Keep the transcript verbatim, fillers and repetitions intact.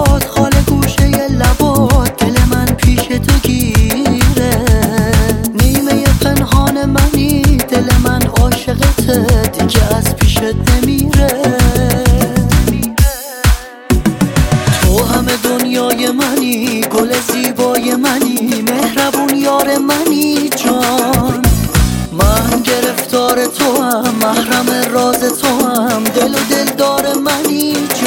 باد، خال گوشه لبات، دل من پیش تو گیره. نیمه پنهان منی، دل من عاشقته، دیگه از پیشت نمیره. تو همه دنیای منی، گل زیبای منی، مهربون یار منی جان. من گرفتار تو هم، محرم راز تو هم، دل و دلدار منی جان.